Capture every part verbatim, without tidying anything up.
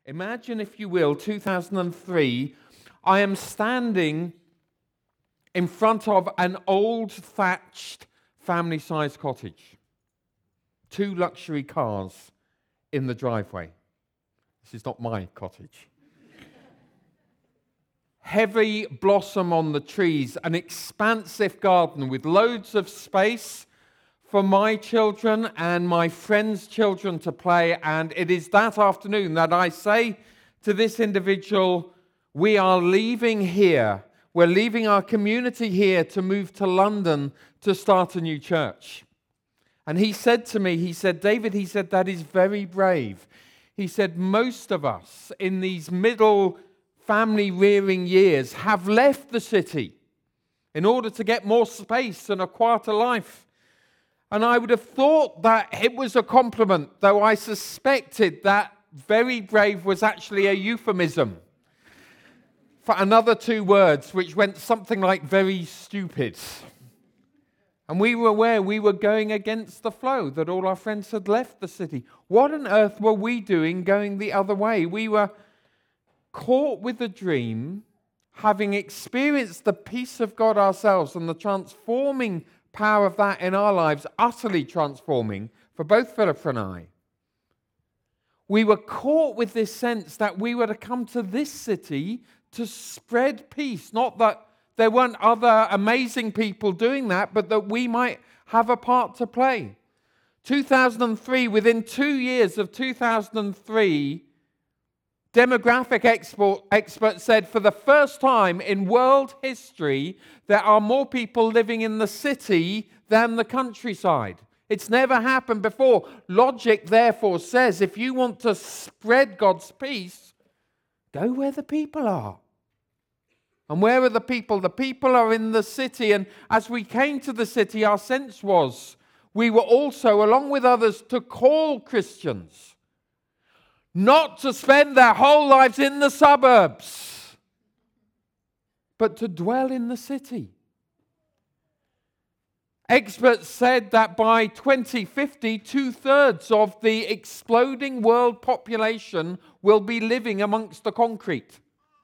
Imagine, if you will, two thousand three, I am standing in front of an old thatched family-sized cottage. Two luxury cars in the driveway. This is not my cottage. Heavy blossom on the trees, an expansive garden with loads of space for my children and my friends' children to play. And it is that afternoon that I say to this individual, we are leaving here. We're leaving our community here to move to London to start a new church. And he said to me, he said, David, he said, that is very brave. He said, most of us in these middle family rearing years have left the city in order to get more space and a quieter life. And I would have thought that it was a compliment, though I suspected that very brave was actually a euphemism for another two words, which went something like very stupid. And we were aware we were going against the flow, that all our friends had left the city. What on earth were we doing going the other way? We were caught with a dream, having experienced the peace of God ourselves and the transforming power of that in our lives, utterly transforming for both Philip and I. We were caught with this sense that we were to come to this city to spread peace. Not that there weren't other amazing people doing that, but that we might have a part to play. two thousand three, within two years of two thousand three, demographic expert, experts said for the first time in world history, there are more people living in the city than the countryside. It's never happened before. Logic, therefore, says if you want to spread God's peace, go where the people are. And where are the people? The people are in the city. And as we came to the city, our sense was we were also, along with others, to call Christians not to spend their whole lives in the suburbs, but to dwell in the city. Experts said that by twenty fifty, two-thirds of the exploding world population will be living amongst the concrete.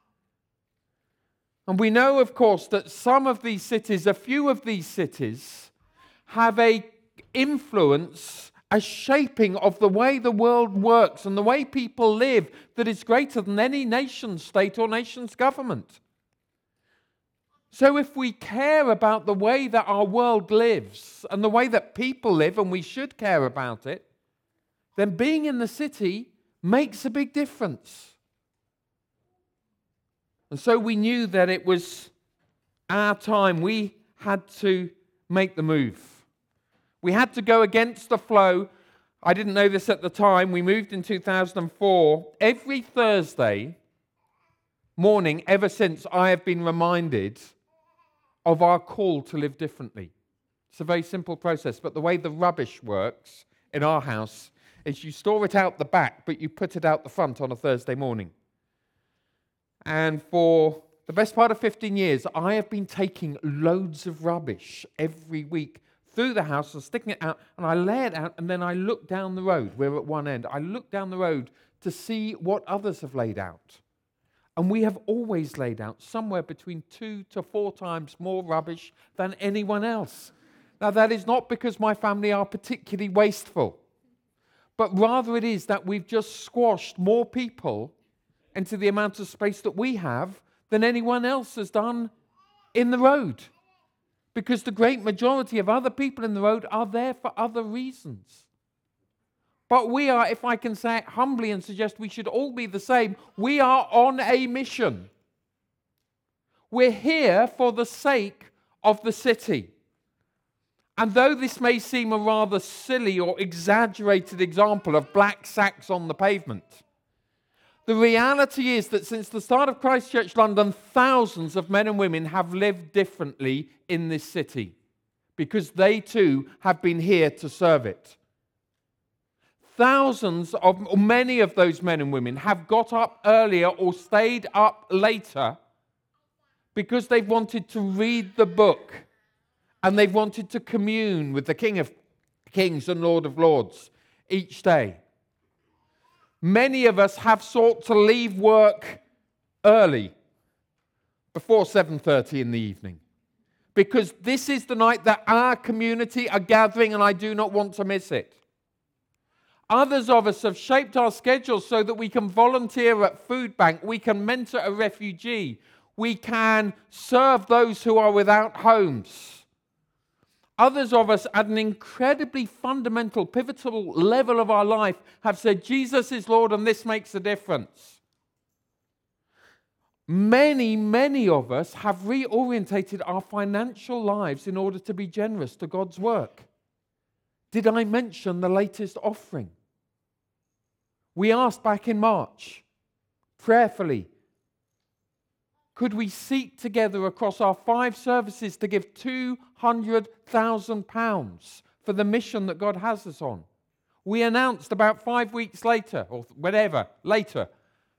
And we know, of course, that some of these cities, a few of these cities, have a influence, a shaping of the way the world works and the way people live that is greater than any nation state or nation's government. So if we care about the way that our world lives and the way that people live, and we should care about it, then being in the city makes a big difference. And so we knew that it was our time. We had to make the move. We had to go against the flow. I didn't know this at the time. We moved in two thousand four. Every Thursday morning, ever since, I have been reminded of our call to live differently. It's a very simple process, but the way the rubbish works in our house is you store it out the back, but you put it out the front on a Thursday morning. And for the best part of fifteen years, I have been taking loads of rubbish every week through the house and sticking it out, and I lay it out, and then I look down the road. We're at one end. I look down the road to see what others have laid out. And we have always laid out somewhere between two to four times more rubbish than anyone else. Now, that is not because my family are particularly wasteful, but rather it is that we've just squashed more people into the amount of space that we have than anyone else has done in the road. Because the great majority of other people in the road are there for other reasons. But we are, if I can say it humbly and suggest we should all be the same, we are on a mission. We're here for the sake of the city. And though this may seem a rather silly or exaggerated example of black sacks on the pavement, the reality is that since the start of Christchurch London, thousands of men and women have lived differently in this city because they too have been here to serve it. Thousands of, or many of those men and women have got up earlier or stayed up later because they've wanted to read the book and they've wanted to commune with the King of Kings and Lord of Lords each day. many of us have sought to leave work early, before seven thirty in the evening, because this is the night that our community are gathering and I do not want to miss it. Others of us have shaped our schedules so that we can volunteer at food bank, we can mentor a refugee, we can serve those who are without homes. Others of us at an incredibly fundamental, pivotal level of our life have said, Jesus is Lord and this makes a difference. Many, many of us have reorientated our financial lives in order to be generous to God's work. Did I mention the latest offering? We asked back in March, prayerfully, could we seek together across our five services to give two hundred thousand pounds for the mission that God has us on? We announced about five weeks later, or whatever, later,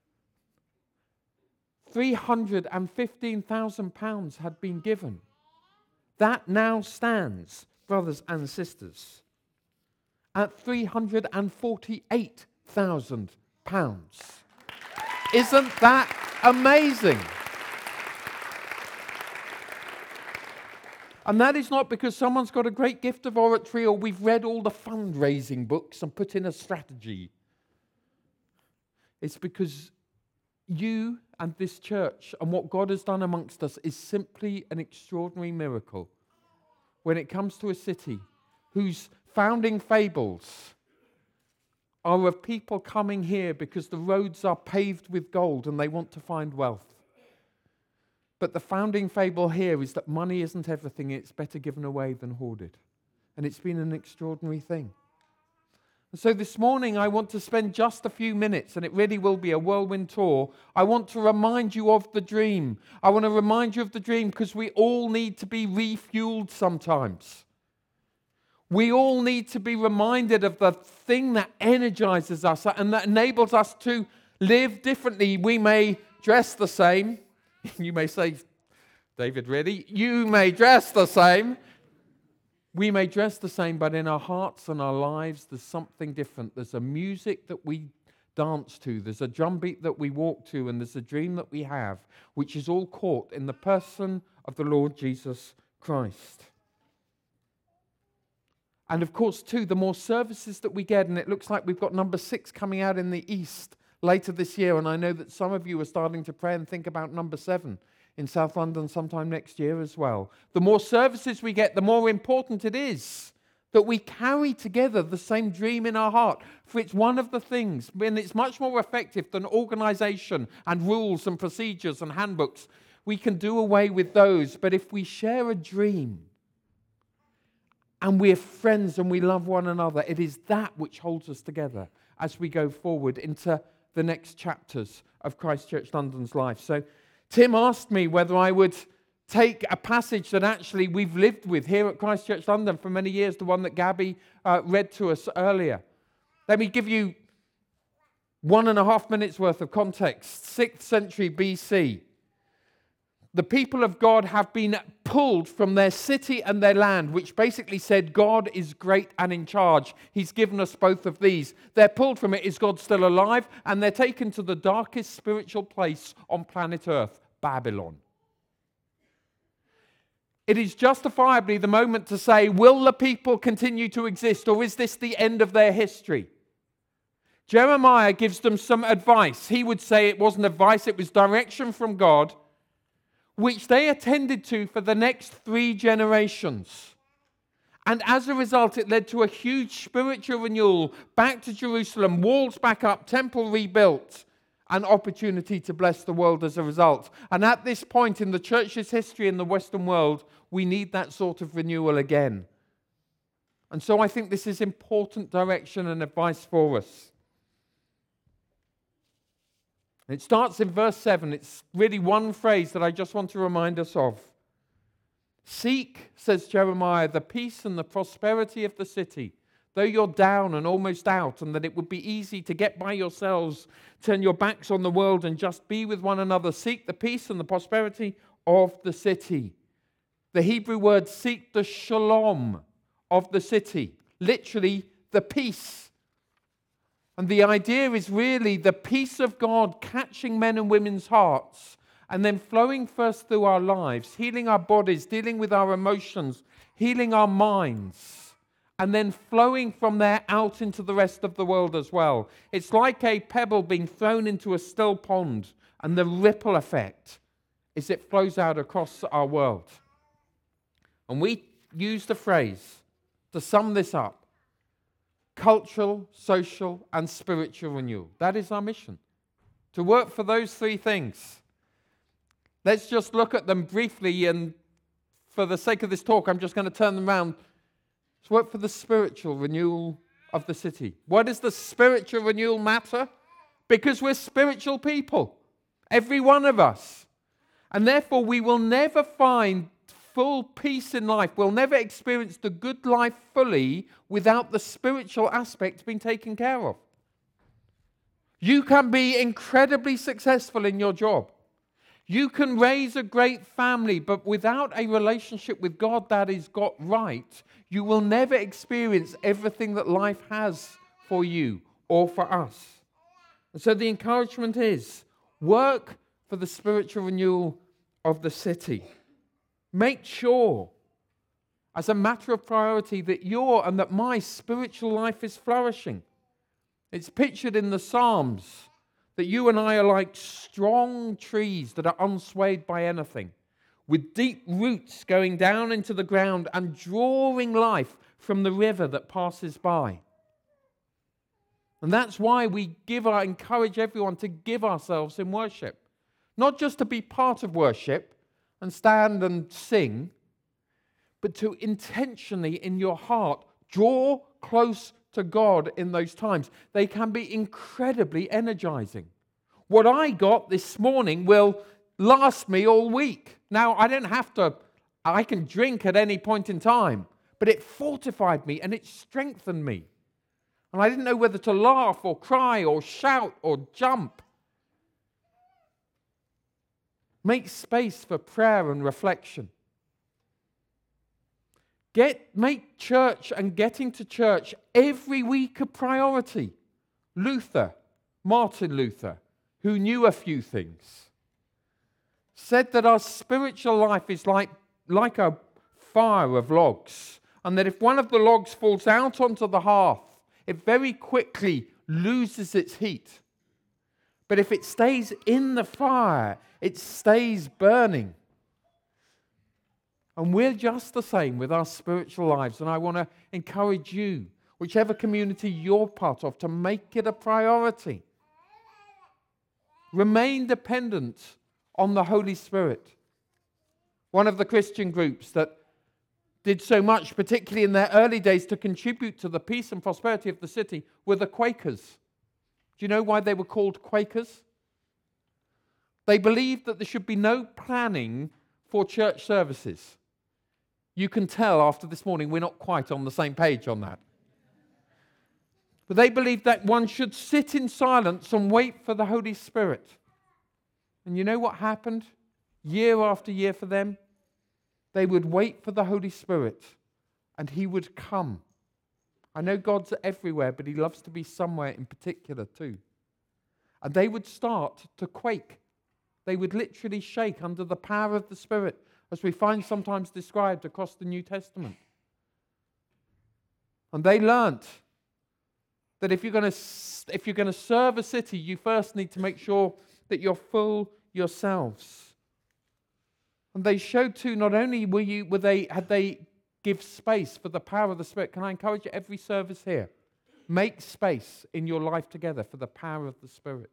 three hundred fifteen thousand pounds had been given. That now stands, brothers and sisters, at three hundred forty-eight thousand pounds. Isn't that amazing? And that is not because someone's got a great gift of oratory or we've read all the fundraising books and put in a strategy. It's because you and this church and what God has done amongst us is simply an extraordinary miracle when it comes to a city whose founding fables are of people coming here because the roads are paved with gold and they want to find wealth. But the founding fable here is that money isn't everything, it's better given away than hoarded. And it's been an extraordinary thing. And so this morning I want to spend just a few minutes, and it really will be a whirlwind tour. I want to remind you of the dream. I want to remind you of the dream because we all need to be refueled sometimes. We all need to be reminded of the thing that energizes us and that enables us to live differently. We may dress the same. You may say, David, really? You may dress the same. We may dress the same, but in our hearts and our lives, there's something different. There's a music that we dance to. There's a drum beat that we walk to. And there's a dream that we have, which is all caught in the person of the Lord Jesus Christ. And of course, too, the more services that we get, and it looks like we've got number six coming out in the east later this year, and I know that some of you are starting to pray and think about number seven in South London sometime next year as well. The more services we get, the more important it is that we carry together the same dream in our heart. For it's one of the things, and it's much more effective than organization and rules and procedures and handbooks. We can do away with those, but if we share a dream, and we're friends and we love one another, it is that which holds us together as we go forward into the next chapters of Christ Church London's life. So Tim asked me whether I would take a passage that actually we've lived with here at Christ Church London for many years, the one that Gabby uh, read to us earlier. Let me give you one and a half minutes worth of context. sixth century B C. The people of God have been pulled from their city and their land, which basically said God is great and in charge. He's given us both of these. They're pulled from it. Is God still alive? And they're taken to the darkest spiritual place on planet Earth, Babylon. It is justifiably the moment to say, will the people continue to exist, or is this the end of their history? Jeremiah gives them some advice. He would say it wasn't advice, it was direction from God, which they attended to for the next three generations. And as a result, it led to a huge spiritual renewal, back to Jerusalem, walls back up, temple rebuilt, an opportunity to bless the world as a result. And at this point in the church's history in the Western world, we need that sort of renewal again. And so I think this is important direction and advice for us. It starts in verse seven. It's really one phrase that I just want to remind us of. Seek, says Jeremiah, the peace and the prosperity of the city, though you're down and almost out, and that it would be easy to get by yourselves, turn your backs on the world and just be with one another. Seek the peace and the prosperity of the city. The Hebrew word seek the shalom of the city, literally the peace. And the idea is really the peace of God catching men and women's hearts and then flowing first through our lives, healing our bodies, dealing with our emotions, healing our minds, and then flowing from there out into the rest of the world as well. It's like a pebble being thrown into a still pond, and the ripple effect is it flows out across our world. And we use the phrase to sum this up: cultural, social, and spiritual renewal. That is our mission, to work for those three things. Let's just look at them briefly, and for the sake of this talk, I'm just going to turn them around. Let's work for the spiritual renewal of the city. Why does the spiritual renewal matter? Because we're spiritual people, every one of us. And therefore, we will never find full peace in life. We'll never experience the good life fully without the spiritual aspect being taken care of. You can be incredibly successful in your job. You can raise a great family, but without a relationship with God that is got right, you will never experience everything that life has for you or for us. And so the encouragement is, work for the spiritual renewal of the city. Make sure, as a matter of priority, that your and that my spiritual life is flourishing. It's pictured in the Psalms that you and I are like strong trees that are unswayed by anything, with deep roots going down into the ground and drawing life from the river that passes by. And that's why we give our, encourage everyone to give ourselves in worship. Not just to be part of worship and stand and sing, but to intentionally in your heart draw close to God in those times. They can be incredibly energizing. What I got this morning will last me all week. Now, I don't have to, I can drink at any point in time, but it fortified me and it strengthened me. And I didn't know whether to laugh or cry or shout or jump. Make space for prayer and reflection. Get, make church and getting to church every week a priority. Luther, Martin Luther, who knew a few things, said that our spiritual life is like, like a fire of logs, and that if one of the logs falls out onto the hearth, it very quickly loses its heat. But if it stays in the fire, it stays burning. And we're just the same with our spiritual lives. And I want to encourage you, whichever community you're part of, to make it a priority. Remain dependent on the Holy Spirit. One of the Christian groups that did so much, particularly in their early days, to contribute to the peace and prosperity of the city were the Quakers. Do you know why they were called Quakers? They believed that there should be no planning for church services. You can tell after this morning we're not quite on the same page on that. But they believed that one should sit in silence and wait for the Holy Spirit. And you know what happened year after year for them? They would wait for the Holy Spirit and He would come. I know God's everywhere, but He loves to be somewhere in particular too. And they would start to quake. They would literally shake under the power of the Spirit, as we find sometimes described across the New Testament. And they learnt that if you're going to if you're going to serve a city, you first need to make sure that you're full yourselves. And they showed too, not only were you were they had they give space for the power of the Spirit. Can I encourage you, every service here, make space in your life together for the power of the Spirit.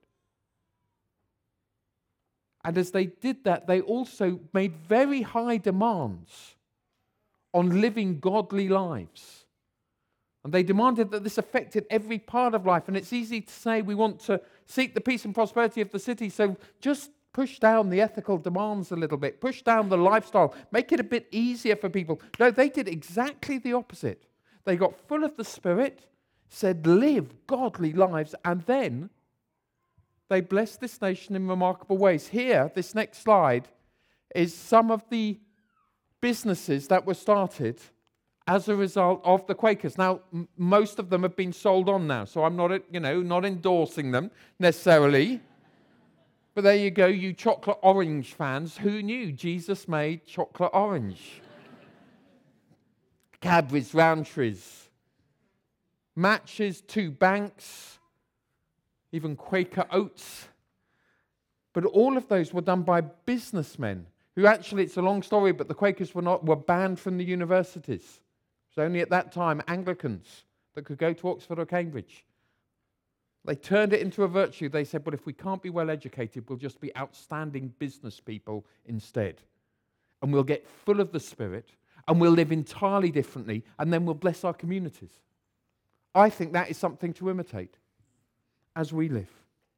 And as they did that, they also made very high demands on living godly lives. And they demanded that this affected every part of life. And it's easy to say we want to seek the peace and prosperity of the city, so just push down the ethical demands a little bit, push down the lifestyle, make it a bit easier for people. No, they did exactly the opposite. They got full of the Spirit, said live godly lives, and then they blessed this nation in remarkable ways. Here, this next slide, is some of the businesses that were started as a result of the Quakers. Now, m- most of them have been sold on now, so I'm not, you know, not endorsing them necessarily. But there you go, you chocolate orange fans. Who knew Jesus made chocolate orange? Cadbury's, Rowntree's, Matches, Two Banks, even Quaker Oats. But all of those were done by businessmen who actually, it's a long story, but the Quakers were not were banned from the universities. It was only at that time Anglicans that could go to Oxford or Cambridge. They turned it into a virtue. They said, well, if we can't be well educated, we'll just be outstanding business people instead. And we'll get full of the Spirit, and we'll live entirely differently, and then we'll bless our communities. I think that is something to imitate as we live.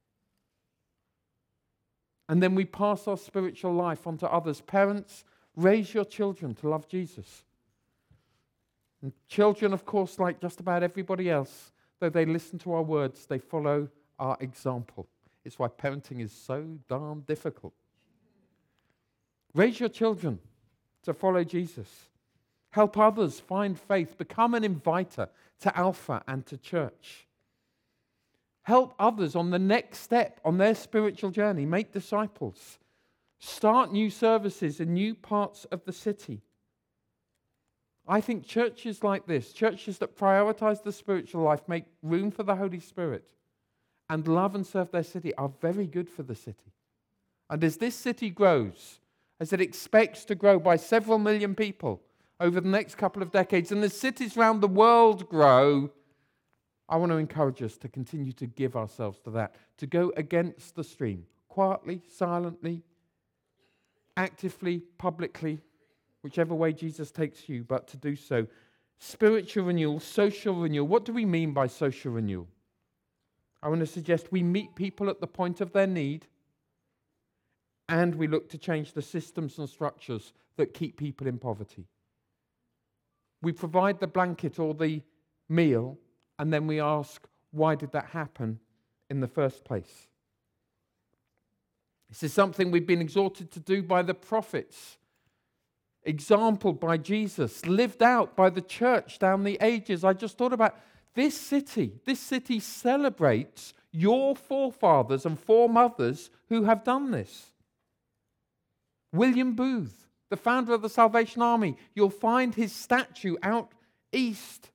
And then we pass our spiritual life on to others. Parents, raise your children to love Jesus. And children, of course, like just about everybody else, though they listen to our words, they follow our example. It's why parenting is so darn difficult. Raise your children to follow Jesus. Help others find faith. Become an inviter to Alpha and to church. Help others on the next step on their spiritual journey. Make disciples. Start new services in new parts of the city. I think churches like this, churches that prioritize the spiritual life, make room for the Holy Spirit, and love and serve their city are very good for the city. And as this city grows, as it expects to grow by several million people over the next couple of decades, and as cities around the world grow, I want to encourage us to continue to give ourselves to that, to go against the stream, quietly, silently, actively, publicly, whichever way Jesus takes you, but to do so. Spiritual renewal, social renewal. What do we mean by social renewal? I want to suggest we meet people at the point of their need, and we look to change the systems and structures that keep people in poverty. We provide the blanket or the meal, and then we ask, why did that happen in the first place? This is something we've been exhorted to do by the prophets, exampled by Jesus, lived out by the church down the ages. I just thought about this city. This city celebrates your forefathers and foremothers who have done this. William Booth, the founder of the Salvation Army, you'll find his statue out east.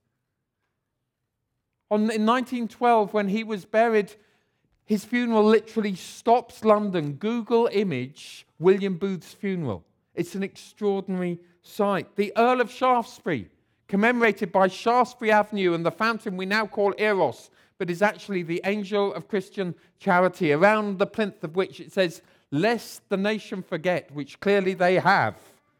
On, in nineteen twelve, when he was buried, his funeral literally stops London. Google image William Booth's funeral. It's an extraordinary sight. The Earl of Shaftesbury, commemorated by Shaftesbury Avenue and the fountain we now call Eros, but is actually the angel of Christian charity, around the plinth of which it says, lest the nation forget, which clearly they have.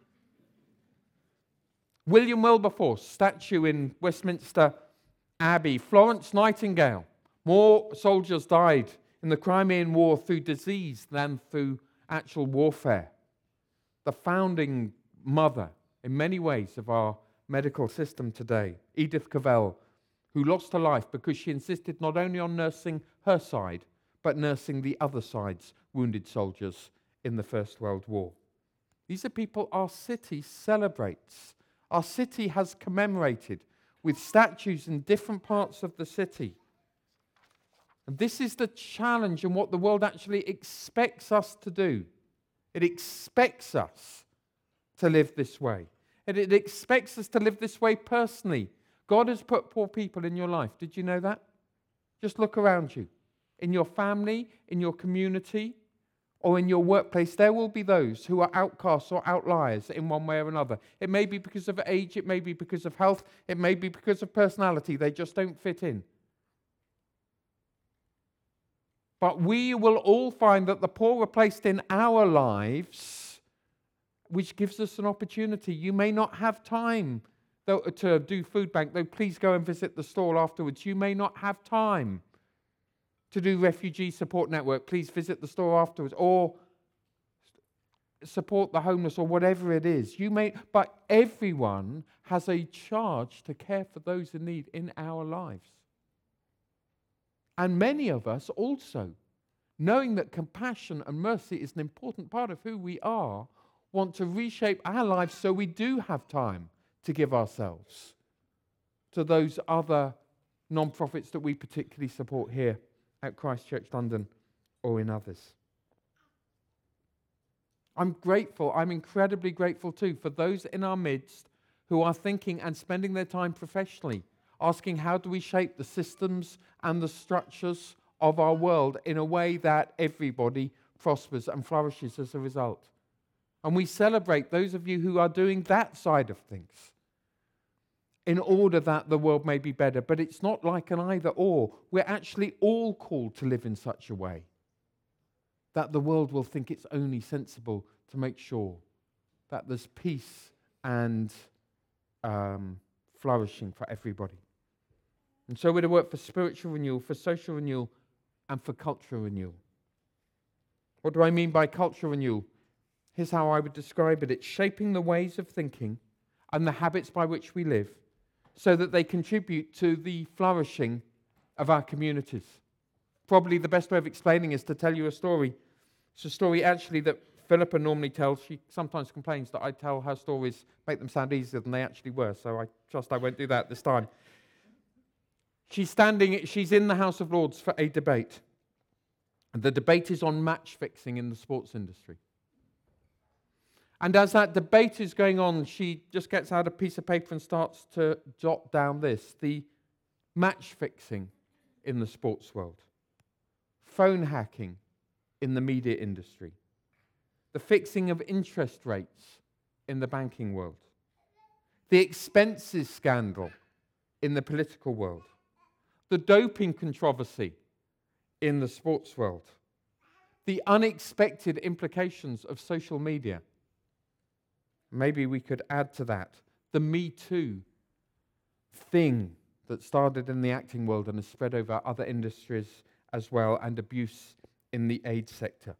William Wilberforce, statue in Westminster Abbey. Florence Nightingale, more soldiers died in the Crimean War through disease than through actual warfare. The founding mother, in many ways, of our medical system today, Edith Cavell, who lost her life because she insisted not only on nursing her side, but nursing the other side's wounded soldiers in the First World War. These are people our city celebrates. Our city has commemorated with statues in different parts of the city. And this is the challenge and what the world actually expects us to do. It expects us to live this way. And it expects us to live this way personally. God has put poor people in your life. Did you know that? Just look around you. In your family, in your community, or in your workplace, there will be those who are outcasts or outliers in one way or another. It may be because of age, it may be because of health, it may be because of personality. They just don't fit in. But we will all find that the poor are placed in our lives, which gives us an opportunity. You may not have time though, to do food bank, though please go and visit the stall afterwards. You may not have time to do refugee support network. Please visit the store afterwards, or support the homeless, or whatever it is. You may, but everyone has a charge to care for those in need in our lives. And many of us also, knowing that compassion and mercy is an important part of who we are, want to reshape our lives so we do have time to give ourselves to those other non-profits that we particularly support here at Christ Church London or in others. I'm grateful, I'm incredibly grateful too for those in our midst who are thinking and spending their time professionally, asking how do we shape the systems and the structures of our world in a way that everybody prospers and flourishes as a result. And we celebrate those of you who are doing that side of things in order that the world may be better. But it's not like an either or. We're actually all called to live in such a way that the world will think it's only sensible to make sure that there's peace and um, flourishing for everybody. And so we're to work for spiritual renewal, for social renewal, and for cultural renewal. What do I mean by cultural renewal? Here's how I would describe it. It's shaping the ways of thinking and the habits by which we live so that they contribute to the flourishing of our communities. Probably the best way of explaining is to tell you a story. It's a story actually that Philippa normally tells. She sometimes complains that I tell her stories, make them sound easier than they actually were, so I trust I won't do that this time. She's standing, she's in the House of Lords for a debate. The debate is on match fixing in the sports industry. And as that debate is going on, she just gets out a piece of paper and starts to jot down this: the match fixing in the sports world, phone hacking in the media industry, the fixing of interest rates in the banking world, the expenses scandal in the political world, the doping controversy in the sports world, the unexpected implications of social media. Maybe we could add to that the Me Too thing that started in the acting world and has spread over other industries as well, and abuse in the aid sector.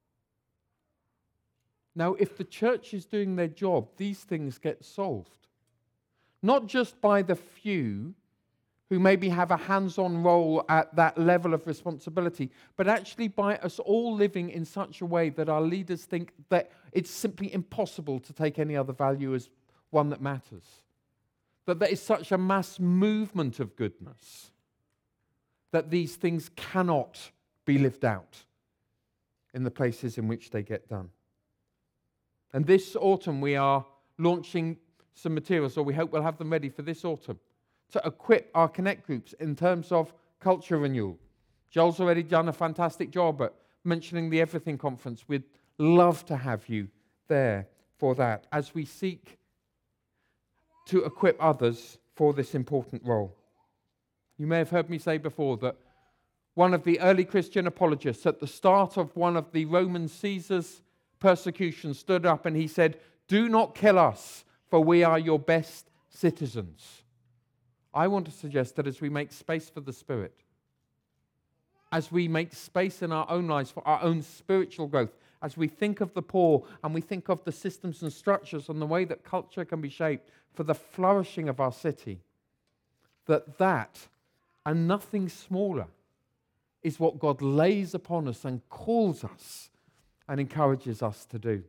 Now, if the church is doing their job, these things get solved. Not just by the few who maybe have a hands-on role at that level of responsibility, but actually by us all living in such a way that our leaders think that it's simply impossible to take any other value as one that matters. That there is such a mass movement of goodness that these things cannot be lived out in the places in which they get done. And this autumn we are launching some materials, or we hope we'll have them ready for this autumn, to equip our Connect groups in terms of culture renewal. Joel's already done a fantastic job at mentioning the Everything Conference. We'd love to have you there for that as we seek to equip others for this important role. You may have heard me say before that one of the early Christian apologists at the start of one of the Roman Caesar's persecutions stood up and he said, "Do not kill us, for we are your best citizens." I want to suggest that as we make space for the Spirit, as we make space in our own lives for our own spiritual growth, as we think of the poor and we think of the systems and structures and the way that culture can be shaped for the flourishing of our city, that that and nothing smaller is what God lays upon us and calls us and encourages us to do.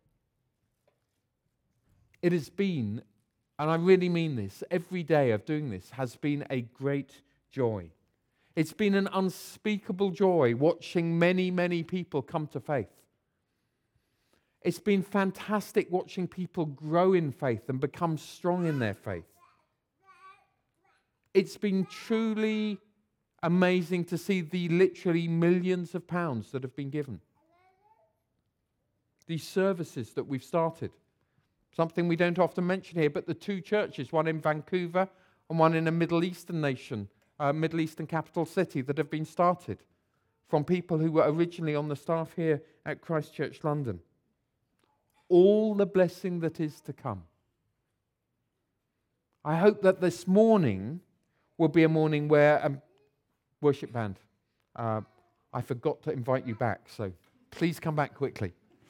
It has been, and I really mean this, every day of doing this has been a great joy. It's been an unspeakable joy watching many, many people come to faith. It's been fantastic watching people grow in faith and become strong in their faith. It's been truly amazing to see the literally millions of pounds that have been given. These services that we've started. Something we don't often mention here, but the two churches, one in Vancouver and one in a Middle Eastern nation, a Middle Eastern capital city, that have been started from people who were originally on the staff here at Christ Church London. All the blessing that is to come. I hope that this morning will be a morning where, um, worship band, uh, I forgot to invite you back, so please come back quickly.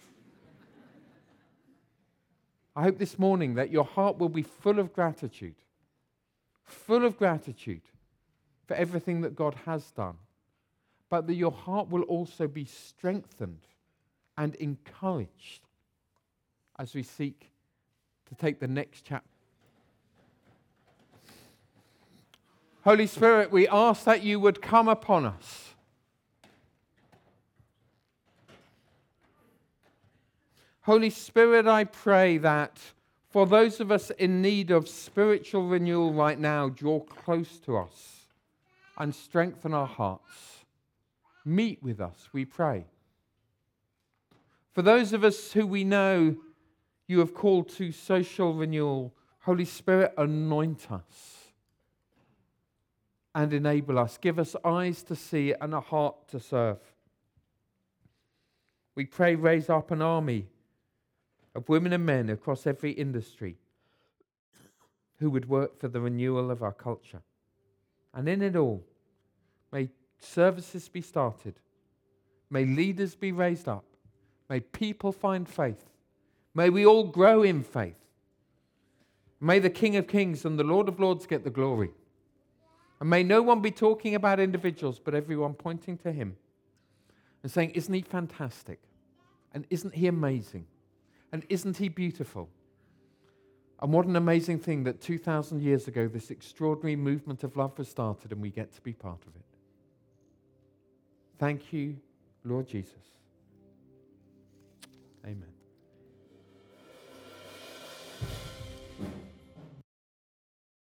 I hope this morning that your heart will be full of gratitude, full of gratitude for everything that God has done, but that your heart will also be strengthened and encouraged as we seek to take the next chapter Holy Spirit, we ask that you would come upon us. Holy Spirit, I pray that for those of us in need of spiritual renewal right now, draw close to us and strengthen our hearts. Meet with us, we pray. For those of us who we know you have called to social renewal, Holy Spirit, anoint us and enable us. Give us eyes to see and a heart to serve. We pray, raise up an army of women and men across every industry who would work for the renewal of our culture. And in it all, may services be started. May leaders be raised up. May people find faith. May we all grow in faith. May the King of Kings and the Lord of Lords get the glory. And may no one be talking about individuals, but everyone pointing to him and saying, isn't he fantastic? And isn't he amazing? And isn't he beautiful? And what an amazing thing that two thousand years ago this extraordinary movement of love was started and we get to be part of it. Thank you, Lord Jesus. Amen.